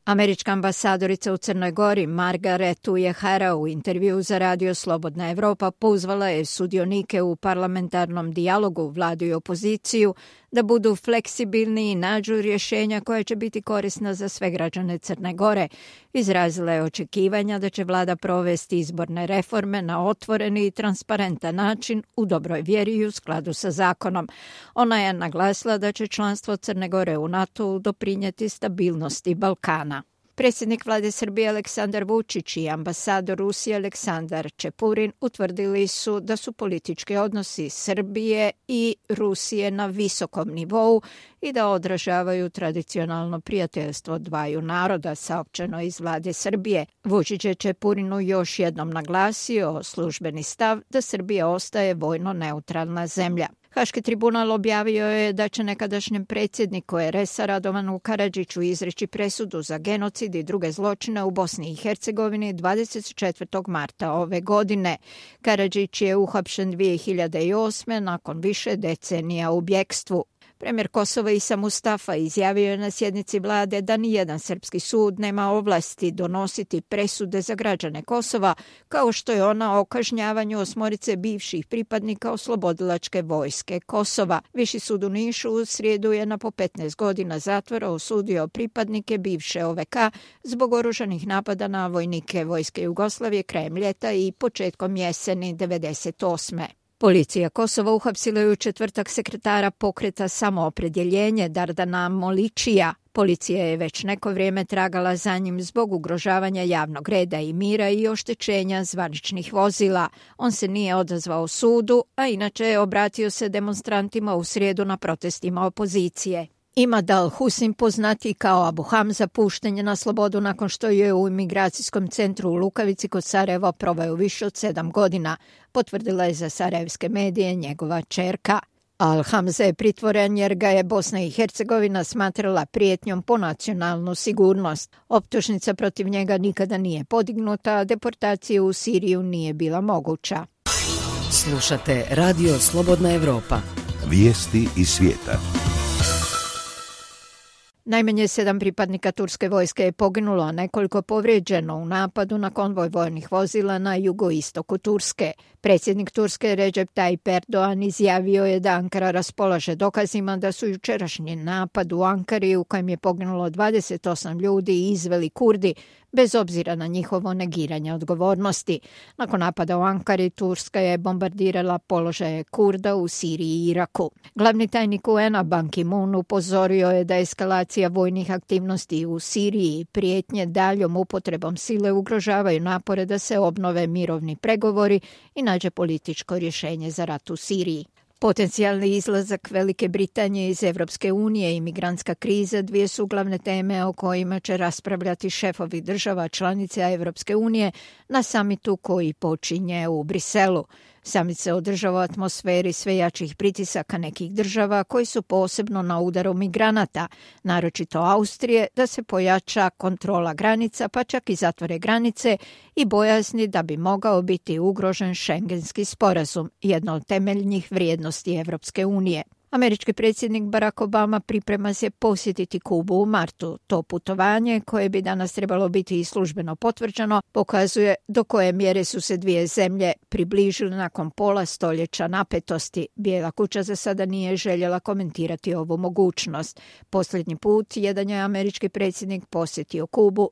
Američka ambasadorica u Crnoj Gori Margaret Ujehara u intervju za radio Slobodna Evropa pozvala je sudionike u parlamentarnom dijalogu, vladu i opoziciju da budu fleksibilni i nađu rješenja koja će biti korisna za sve građane Crne Gore. Izrazila je očekivanja da će vlada provesti izborne reforme na otvoreni i transparentan način u dobroj vjeri i u skladu sa zakonom. Ona je naglasila da će članstvo Crne Gore u NATO-u doprinijeti stabilnosti Balkana. Predsjednik vlade Srbije Aleksandar Vučić i ambasador Rusije Aleksandar Čepurin utvrdili su da su politički odnosi Srbije i Rusije na visokom nivou i da odražavaju tradicionalno prijateljstvo dvaju naroda, saopćeno iz vlade Srbije. Vučić je Čepurinu još jednom naglasio službeni stav da Srbija ostaje vojno neutralna zemlja. Haški tribunal objavio je da će nekadašnjem predsjedniku RS-a Radovanu Karadžiću izreći presudu za genocid i druge zločine u Bosni i Hercegovini 24. marta ove godine. Karadžić je uhapšen 2008. nakon više decenija u bjekstvu. Premijer Kosova Isa Mustafa izjavio je na sjednici vlade da nijedan srpski sud nema ovlasti donositi presude za građane Kosova, kao što je ona o kažnjavanju 8 bivših pripadnika oslobodilačke vojske Kosova. Viši sud u Nišu u srijedu je na po 15 godina zatvora osudio pripadnike bivše OVK zbog oružanih napada na vojnike vojske Jugoslavije krajem ljeta i početkom jeseni 1998. Policija Kosova uhapsila je u četvrtak sekretara pokreta Samoopredjeljenje Dardana Moličija. Policija je već neko vrijeme tragala za njim zbog ugrožavanja javnog reda i mira i oštećenja zvaničnih vozila. On se nije odazvao sudu, a inače je obratio se demonstrantima u srijedu na protestima opozicije. Imad al-Husin, poznati kao Abu Hamza, pušten je na slobodu nakon što je u imigracijskom centru u Lukavici kod Sarajeva proveo više od 7 godina, potvrdila je za sarajevske medije njegova ćerka. Al-Hamza je pritvoren jer ga je Bosna i Hercegovina smatrala prijetnjom po nacionalnu sigurnost. Optužnica protiv njega nikada nije podignuta, a deportacija u Siriju nije bila moguća. Slušate Radio Slobodna Evropa. Vijesti iz svijeta. Najmanje 7 pripadnika turske vojske je poginulo, a nekoliko povrijeđeno u napadu na konvoj vojnih vozila na jugoistoku Turske. Predsjednik Turske Recep Tayyip Erdogan izjavio je da Ankara raspolaže dokazima da su jučerašnji napad u Ankari u kojem je poginulo 28 ljudi izveli Kurdi, bez obzira na njihovo negiranje odgovornosti. Nakon napada u Ankari, Turska je bombardirala položaje Kurda u Siriji i Iraku. Glavni tajnik UN-a Ban Ki-moon upozorio je da eskalacija vojnih aktivnosti u Siriji i prijetnje daljom upotrebom sile ugrožavaju napore da se obnove mirovni pregovori i nađe političko rješenje za rat u Siriji. Potencijalni izlazak Velike Britanije iz Evropske unije i migrantska kriza dvije su glavne teme o kojima će raspravljati šefovi država članica Evropske unije na samitu koji počinje u Briselu. Samit se održava u atmosferi sve jačih pritisaka nekih država koji su posebno na udaru migranata, naročito Austrije, da se pojača kontrola granica, pa čak i zatvore granice i bojazni da bi mogao biti ugrožen Schengenski sporazum, jedna od temeljnih vrijednosti Evropske unije. Američki predsjednik Barack Obama priprema se posjetiti Kubu u martu. To putovanje, koje bi danas trebalo biti i službeno potvrđeno, pokazuje do koje mjere su se dvije zemlje približile nakon pola stoljeća napetosti. Bijela kuća za sada nije željela komentirati ovu mogućnost. Posljednji put jedan je američki predsjednik posjetio Kubu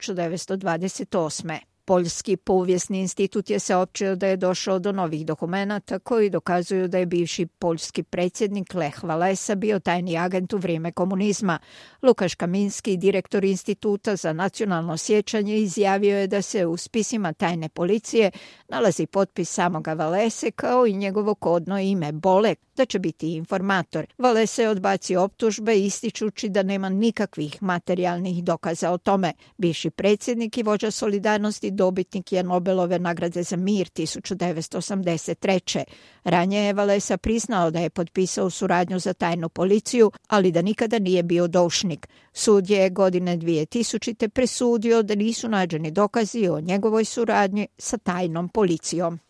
1928. Poljski povijesni institut je saopćio da je došao do novih dokumenata koji dokazuju da je bivši poljski predsjednik Lech Walesa bio tajni agent u vrijeme komunizma. Lukaš Kaminski, direktor Instituta za nacionalno sjećanje, izjavio je da se u spisima tajne policije nalazi potpis samoga Walese kao i njegovo kodno ime Bolek, da će biti informator. Walesa je odbacio optužbe ističući da nema nikakvih materijalnih dokaza o tome. Bivši predsjednik i vođa Solidarnosti dobitnik je Nobelove nagrade za mir 1983. Ranije je Walesa priznao da je potpisao suradnju za tajnu policiju, ali da nikada nije bio doušnik. Sud je godine 2000. presudio da nisu nađeni dokazi o njegovoj suradnji sa tajnom policijom.